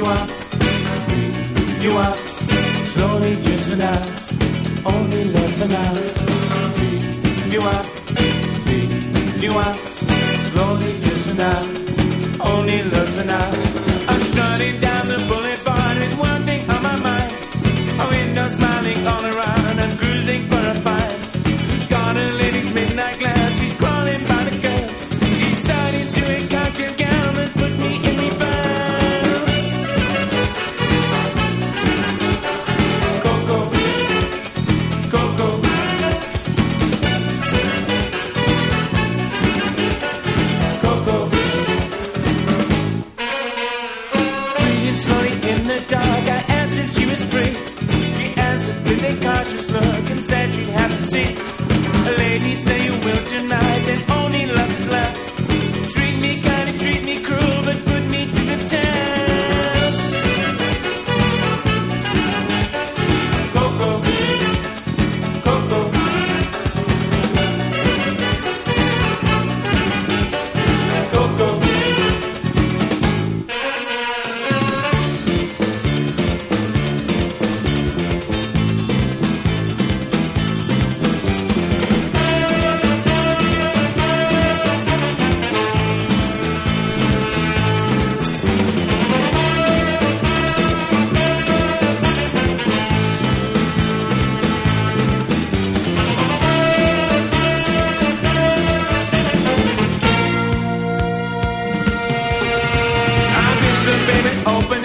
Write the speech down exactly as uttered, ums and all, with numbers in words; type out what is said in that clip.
you up, pick you up, slowly just for now, only love for now. Pick you up, pick you up, slowly just for now, only love for now. I'm strutting down the boulevard with one thing on my mind. A window smiling all around, I'm cruising for a fight. Got a lady's midnight glance, she's crawling by the curb. She's tied into a cocktail gown and put me in reverse. Coco, Coco, Coco. Breathing slowly in the dark, I answered she was free. She answered with a cautious look and said she'd have to see. A lady say you will tonight and only love is left. Treat me kind and treat me cruel, but put me to the test. Coco, Coco, Coco. Open